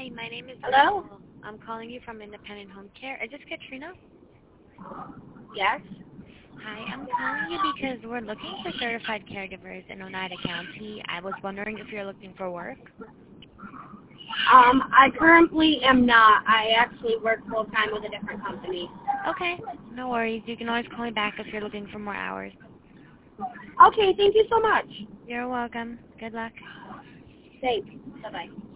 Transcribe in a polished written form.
Hi, my name is Hello? Nicole. I'm calling you from Independent Home Care. Is this Katrina? Yes? Hi, I'm calling you because we're looking for certified caregivers in Oneida County. I was wondering if you're looking for work. I currently am not. I actually work full-time with a different company. Okay, no worries. You can always call me back if you're looking for more hours. Okay, thank you so much. You're welcome. Good luck. Thanks. Bye-bye.